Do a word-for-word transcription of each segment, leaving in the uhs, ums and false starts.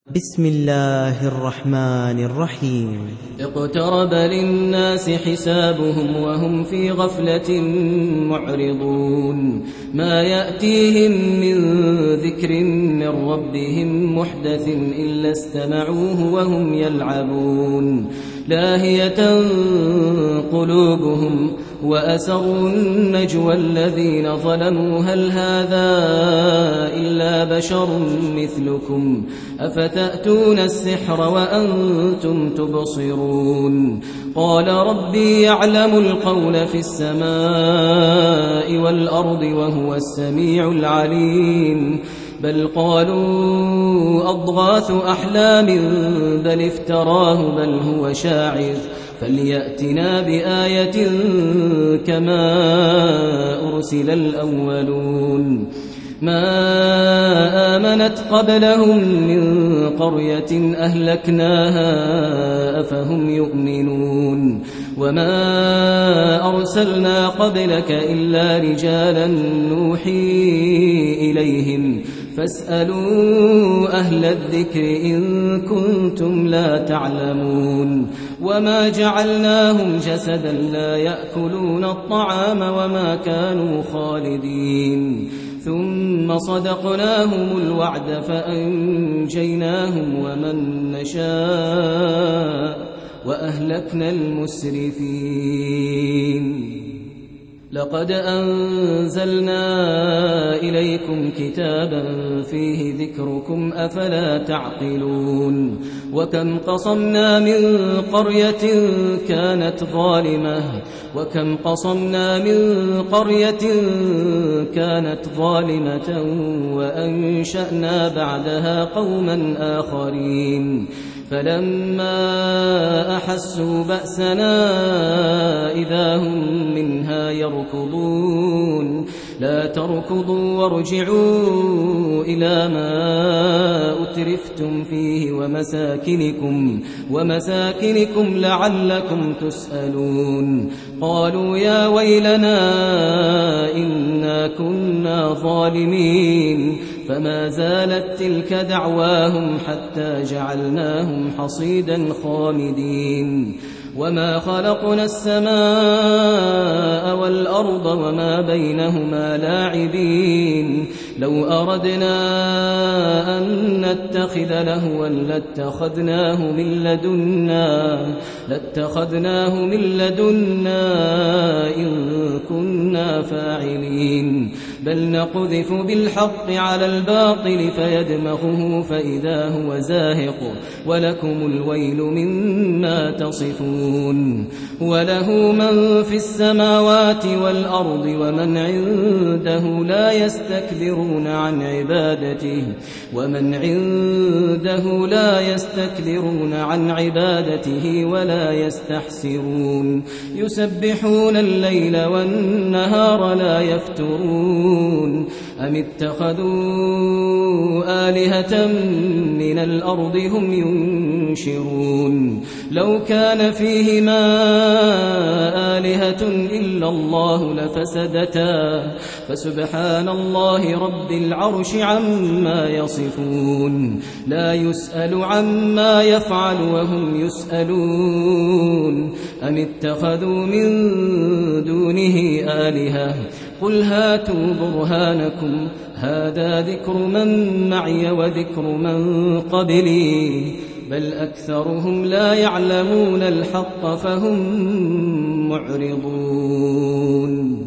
بسم الله الرحمن الرحيم. اقترب للناس حسابهم وهم في غفلة معرضون ما يأتيهم من ذكر من ربهم محدث إلا استمعوه وهم يلعبون لاهية قلوبهم وأسروا النجوى الذين ظلموا هل هذا إلا بشر مثلكم أفتأتون السحر وأنتم تبصرون قال ربي يعلم القول في السماء والأرض وهو السميع العليم بل قالوا أضغاث أحلام بل افتراه بل هو شاعر فليأتنا بآية كما أرسل الأولون ما آمنت قبلهم من قرية أهلكناها أفهم يؤمنون وما أرسلنا قبلك إلا رجالا نوحي إليهم فاسألوا أهل الذكر إن كنتم لا تعلمون وما جعلناهم جسدا لا يأكلون الطعام وما كانوا خالدين ثم صدقناهم الوعد فأنجيناهم ومن نشاء وأهلكنا المسرفين لقد أنزلنا إليكم كتابا فيه ذكركم أفلا تعقلون وكم قصمنا من قرية كانت ظالمة وكم قصمنا من قرية كانت ظالمة وأنشأنا بعدها قوما آخرين فلما أحسوا بأسنا إذا هم منها يركضون لا تركضوا وارجعوا إلى ما أترفتم فيه ومساكنكم, ومساكنكم لعلكم تسألون قالوا يا ويلنا إنا كنا ظالمين فما زالت تلك دعواهم حتى جعلناهم حصيدا خامدين وما خلقنا السماء والأرض وما بينهما لاعبين لو أردنا أن نتخذ لهوا لاتخذناه من لدنا لاتخذناه من لدنا إن كنا فاعلين بل نقذف بالحق على الباطل فيدمغه فإذا هو زاهق ولكم الويل مما تصفون وله من في السماوات والأرض ومن عنده لا يستكبرون عن عبادته ومن عنده لا يستكبرون عن عبادته ولا يستحسرون يسبحون الليل والنهار لا يفترون أم اتخذوا آلهة من الأرض هم ينشرون لو كان فيهما آلهة إلا الله لفسدتا فسبحان الله رب العرش عما يصفون لا يسأل عما يفعل وهم يسألون أم اتخذوا من دونه آلهة قل هاتوا برهانكم هذا ذكر من معي وذكر من قبلي بل أكثرهم لا يعلمون الحق فهم معرضون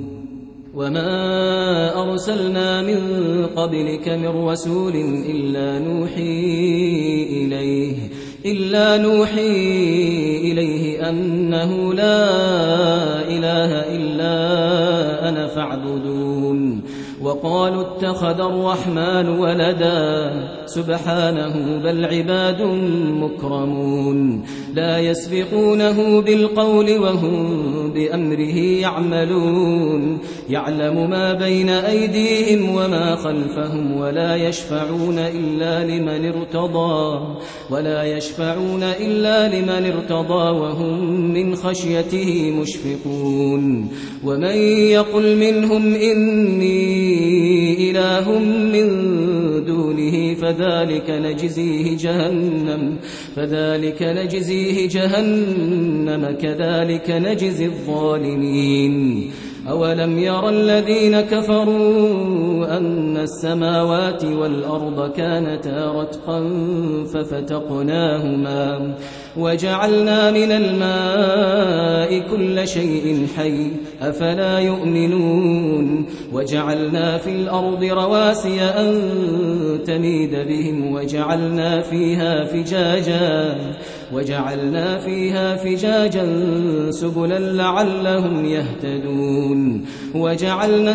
وما أرسلنا من قبلك من رسول إلا نوحي إليه إلا نوحي إليه أنه لا إله إلا أنا فاعبدون وقالوا اتخذ الرحمن ولدا سبحانه بل عباد مكرمون لا يسبقونه بالقول وهم بأمره يعملون يعلم ما بين أيديهم وما خلفهم ولا يشفعون إلا لمن ارتضى ولا يشفعون إلا لمن ارتضى وهم من خشيته مشفقون ومن يقل منهم إني إله من دونه فذلك نجزيه جهنم فذلك نجزيه جهنم كذلك نجزي الظالمين أولم ير الذين كفروا أن السماوات والأرض كانتا رتقا ففتقناهما وجعلنا من الماء كل شيء حي أفلا يؤمنون وجعلنا في الأرض رواسي أن تميد بهم وجعلنا فيها فجاجا وجعلنا فيها فجاجا سبلا لعلهم يهتدون وجعلنا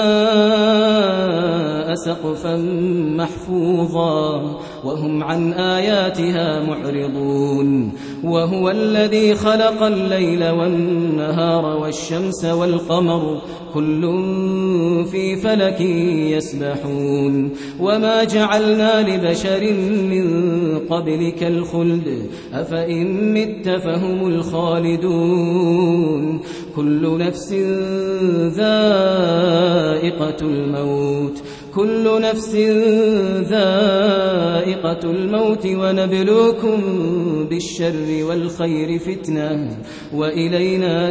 السماء سقفا محفوظا وهم عن آياتها معرضون وهو الذي خلق الليل والنهار والشمس والقمر كل في فلك يسبحون وما جعلنا لبشر من قبلك الخلد أفإن مت فهم الخالدون كل نفس ذائقة الموت كل نفس ذائقة الموت ونبلوكم بالشر والخير فتنة وإلينا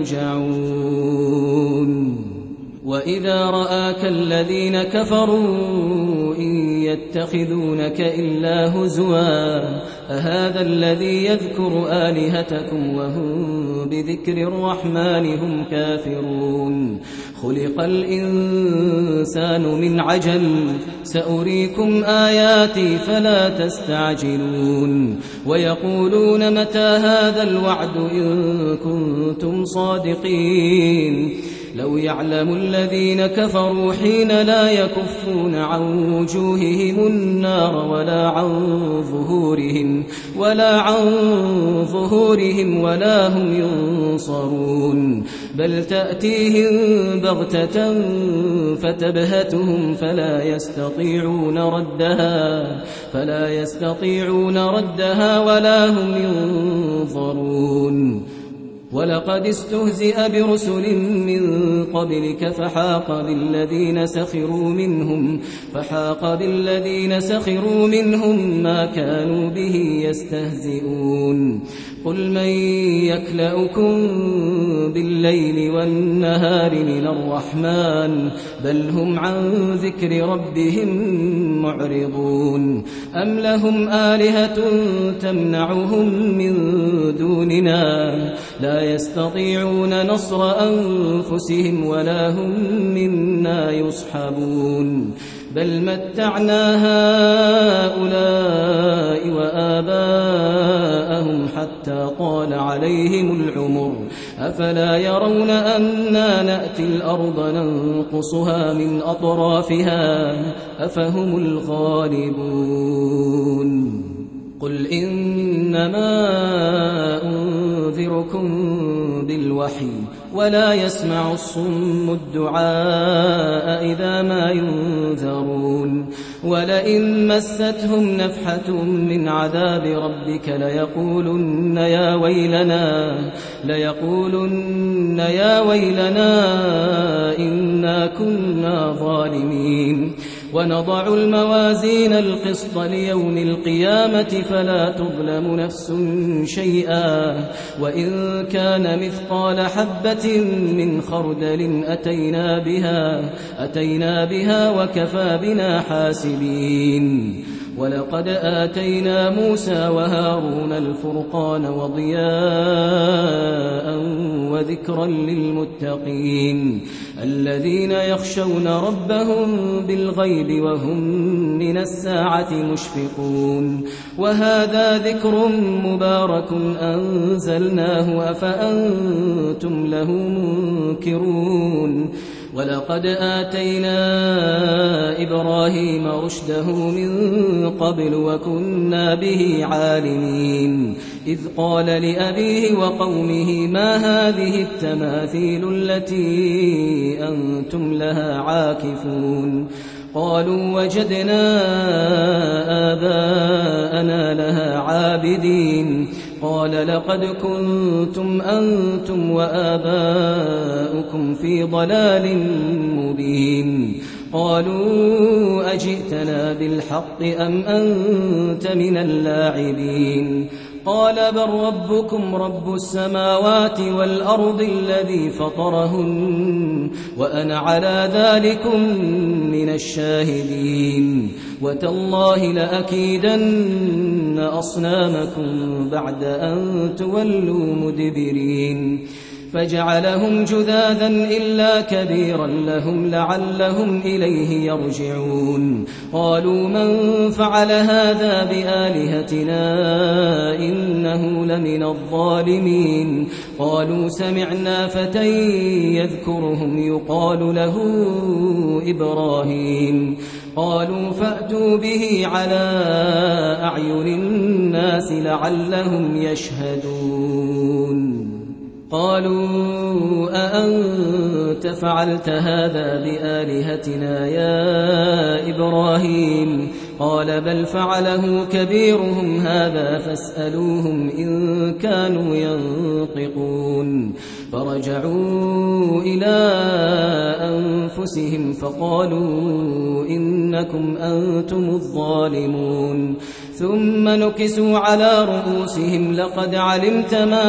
ترجعون وإذا رآك الذين كفروا إن يتخذونك إلا هزوا أهذا الذي يذكر آلهتكم وهم بذكر الرحمن هم كافرون خلق الإنسان من عجل سأريكم آياتي فلا تستعجلون ويقولون متى هذا الوعد إن كنتم صادقين لو يعلم الذين كفروا حين لا يكفون عن وجوههم النار ولا عن ظهورهم ولا عن ظهورهم ولا هم ينصرون بل تأتيهم بغتة فتبهتهم فلا يستطيعون ردها فلا يستطيعون ردها ولا هم ينظرون ولقد استهزئ برسل من قبلك فحاق بالذين سخروا منهم فحاق بالذين سخروا منهم ما كانوا به يستهزئون قل من يكلؤكم بالليل والنهار من الرحمن بل هم عن ذكر ربهم معرضون أم لهم آلهة تمنعهم من دوننا لا يستطيعون نصر أنفسهم ولا هم منا يصحبون بل متعنا هؤلاء وآباءهم حتى طال عليهم العمر أفلا يرون أنا نأتي الأرض ننقصها من أطرافها أفهم الغالبون قل إنما أنذركم بالوحي ولا يسمع الصم الدعاء إذا ما ينذرون ولئن مستهم نفحة من عذاب ربك ليقولن يا ويلنا ليقولن يا ويلنا إنا كنا ظالمين ونضع الموازين القسط ليوم القيامة فلا تظلم نفس شيئا وإن كان مثقال حبة من خردل أتينا بها أتينا بها وكفى بنا حاسبين ولقد آتينا موسى وهارون الفرقان وضياء وذكرا للمتقين الذين يخشون ربهم بالغيب وهم من الساعة مشفقون وهذا ذكر مبارك أنزلناه أفأنتم له منكرون ولقد آتينا إبراهيم رشده من قبل وكنا به عالمين إذ قال لأبيه وقومه ما هذه التماثيل التي أنتم لها عاكفون قالوا وجدنا آباءنا لها عابدين قال لقد كنتم أنتم وآباؤكم في ضلال مبين قالوا أجئتنا بالحق أم أنت من اللاعبين قال بل ربكم رب السماوات والأرض الذي فطرهن وأنا على ذلكم من الشاهدين وتالله لأكيدن أصنامكم بعد أن تولوا مدبرين فجعلهم جذاذا إلا كبيرا لهم لعلهم إليه يرجعون قالوا من فعل هذا بآلهتنا إنه لمن الظالمين قالوا سمعنا فتى يذكرهم يقال له إبراهيم قالوا فأتوا به على أعين الناس لعلهم يشهدون قالوا أأنت فعلت هذا بآلهتنا يا إبراهيم قال بل فعله كبيرهم هذا فاسألوهم إن كانوا ينطقون فرجعوا إلى أنفسهم فقالوا إنكم أنتم الظالمون ثم نكسوا على رؤوسهم لقد علمت ما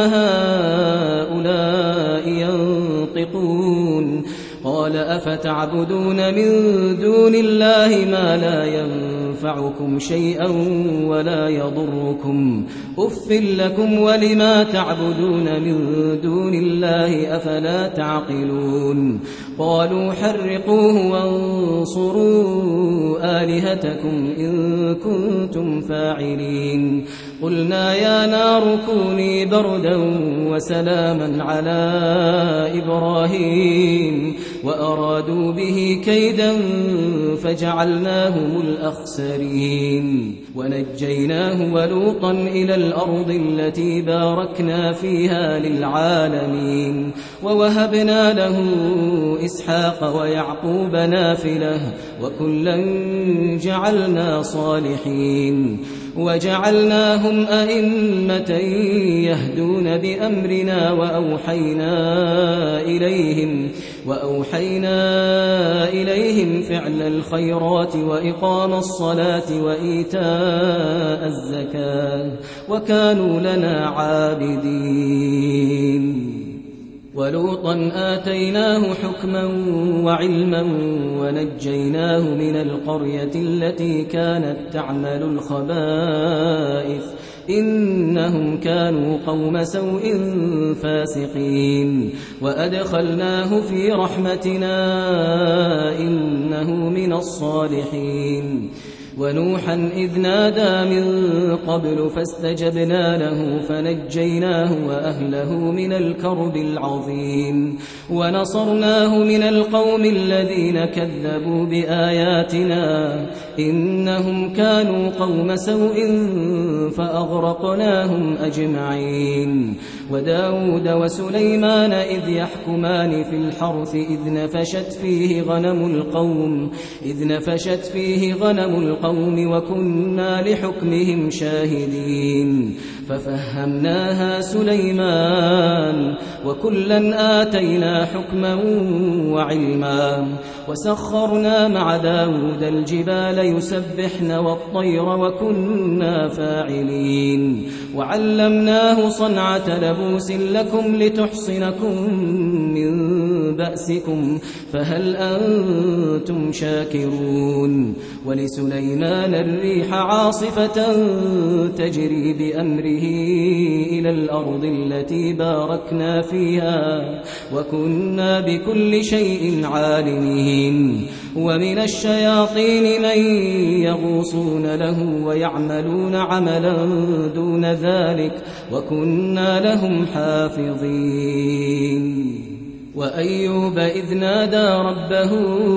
هؤلاء ينطقون قال أفتعبدون من دون الله ما لا ينفعكم شيئا ولا يضركم أف لكم ولما تعبدون من دون الله أفلا تعقلون قالوا حرقوه وانصروا آلهتكم إن كنتم فاعلين قلنا يا نار كوني بردا وسلاما على إبراهيم وأرادوا به كيدا فجعلناهم الأخسرين ونجيناه ولوطا إلى الأرض التي باركنا فيها للعالمين ووهبنا له إسحاق ويعقوب نافلة وكلا جعلنا صالحين وجعلناهم أئمة يهدون بأمرنا وأوحينا إليهم وأوحينا إليهم فعل الخيرات وإقام الصلاة وإيتاء الزكاة وكانوا لنا عابدين ولوطا آتيناه حكما وعلما ونجيناه من القرية التي كانت تعمل الخبائث إنهم كانوا قوم سوء فاسقين وأدخلناه في رحمتنا إنه من الصالحين ونوحا إذ نادى من قبل فاستجبنا له فنجيناه وأهله من الكرب العظيم ونصرناه من القوم الذين كذبوا بآياتنا إنهم كانوا قوم سوء فأغرقناهم أجمعين وداود وسليمان إذ يحكمان في الحرث إذ نفشت فيه غنم القوم إذ نفشت فيه غنم القوم وكنا لحكمهم شاهدين ففهمناها سليمان وكلا آتينا حكما وعلما وسخرنا مع داود الجبال يسبحن والطير وكنا فاعلين وعلمناه صنعة لبوس لكم لتحصنكم من بأسكم فهل أنتم شاكرون ولسليمان الريح عاصفة تجري بأمره إلى الأرض التي باركنا فيها وكنا بكل شيء عالمين ومن الشياطين من يغوصون له ويعملون عملا دون ذلك وكنا لهم حافظين وأيوب إذ نادى ربه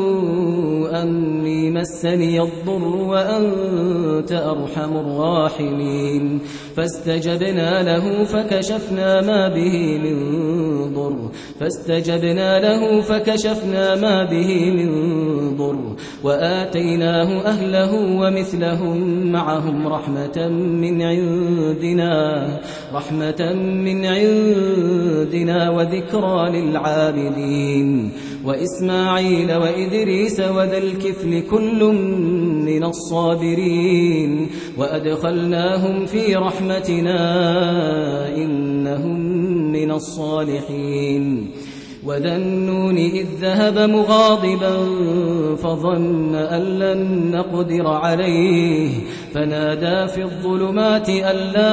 أني مسني الضر وأنت أرحم الراحمين فاستجبنا له فكشفنا ما به من ضر فاستجبنا له فكشفنا ما به من ضر وآتيناه أهله ومثلهم معهم رحمة من عندنا رحمة من عندنا وذكرى للعابدين وإسماعيل وإدريس وذا الكفل كل من الصابرين وأدخلناهم في رحمتنا إنهم من الصالحين وذا النون إذ ذهب مغاضبا فظن أن لن نقدر عليه فنادى في الظلمات أن لا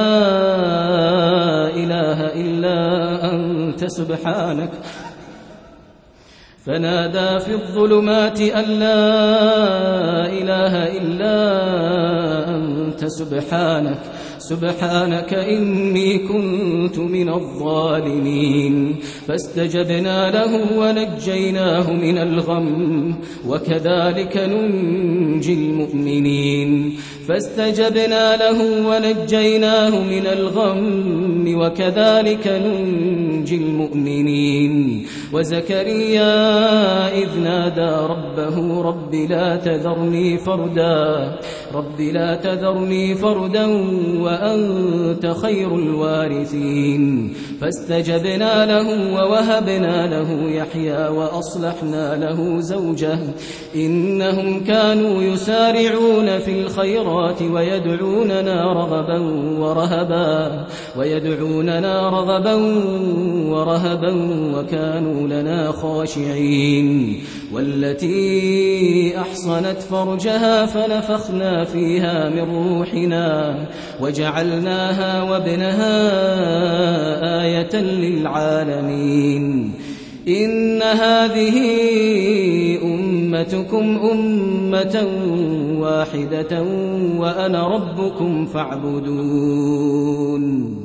إله إلا أنت سبحانك فنادى في الظلمات أن لا إله إلا أنت سبحانك سبحانك إني كنت من الظالمين فاستجبنا له ونجيناه من الغم وكذلك ننجي المؤمنين فاستجبنا له ونجيناه من الغم وكذلك ننجي المؤمنين وزكريا إذ نادى ربه رب لا تذرني فردا رب لا تذرني فردا وأنت خير الوارثين فاستجبنا له ووهبنا له يحيى وأصلحنا له زوجه إنهم كانوا يسارعون في الخيرات ويدعوننا رغبا ورهبا ويدعوننا رغبا ورهبا وكانوا لنا خاشعين والتي أحصنت فرجها فنفخنا فيها من روحنا وجعلناها وابنها آية للعالمين إن هذه أمتكم أمة واحدة وأنا ربكم فاعبدون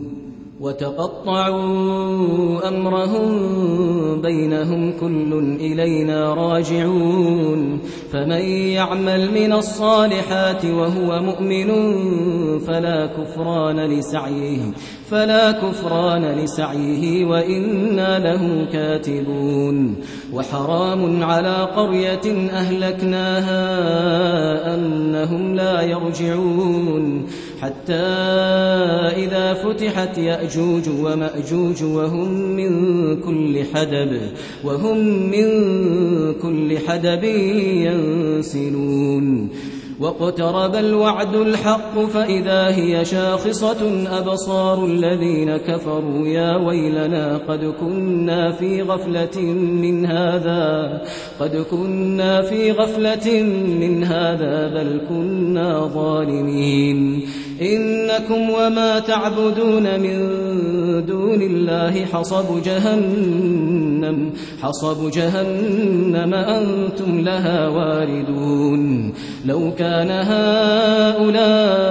وتقطعوا أمرهم بينهم كل إلينا راجعون فمن يعمل من الصالحات وهو مؤمن فلا كفران لسعيه فلا كفران لسعيه وإنا له كاتبون وحرام على قرية أهلكناها أنهم لا يرجعون حتى إذا فتحت يأجوج ومأجوج وهم من كل حدب وهم من كل حدب ينسلون واقترب الوعد الحق فإذا هي شاخصة أبصار الذين كفروا يا ويلنا قد كنا في غفلة من هذا قد كنا في غفلة من هذا بل كنا ظالمين إنكم وما تعبدون من دون الله حصب جهنم حصب جهنم أنتم لها واردون لو كان هؤلاء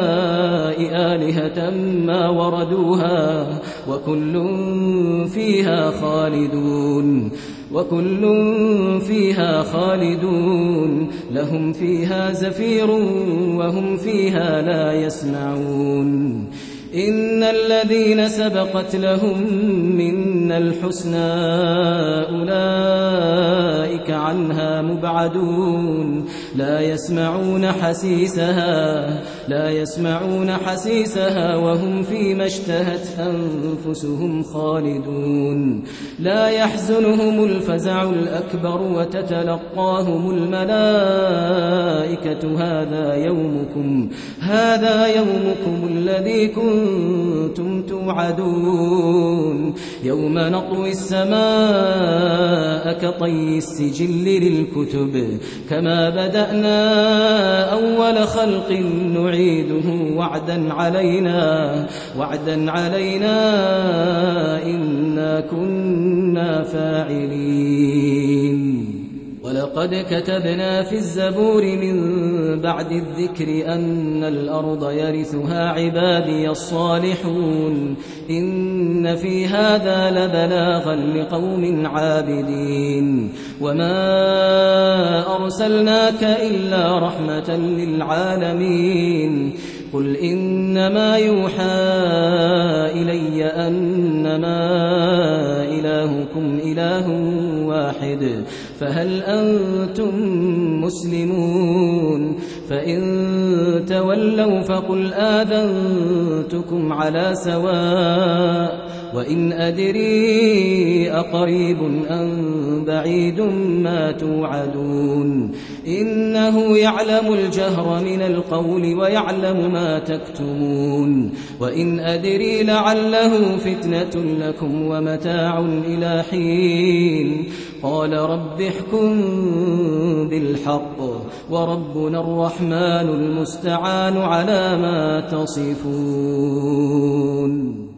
آلهة ما وردوها وكل فيها خالدون وكل فيها خالدون لهم فيها زفير وهم فيها لا يسمعون إن الذين سبقت لهم منا الحسنى أولئك عنها مبعدون لا يسمعون حسيسها لا يسمعون حسيسها وهم فيما اشتهت أنفسهم خالدون لا يحزنهم الفزع الأكبر وتتلقاهم الملائكة هذا يومكم هذا يومكم الذي كنتم كنتم توعدون يوم نطوي السماء كطي السجل للكتب كما بدأنا أول خلق نعيده وعدا علينا وعدا علينا إنا كنا فاعلين ولقد كتبنا في الزبور من بعد الذكر أن الأرض يرثها عبادي الصالحون إن في هذا لبلاغا لقوم عابدين وما أرسلناك إلا رحمة للعالمين قل إنما يوحى إلي أنما إلهكم إله واحد فهل أنتم مسلمون فإن تولوا فقل آذنتكم على سواء وإن أدري أقريب أم بعيد ما توعدون إنه يعلم الجهر من القول ويعلم ما تكتمون وإن أدري لعله فتنة لكم ومتاع إلى حين قال رب احكم بالحق وربنا الرحمن المستعان على ما تصفون.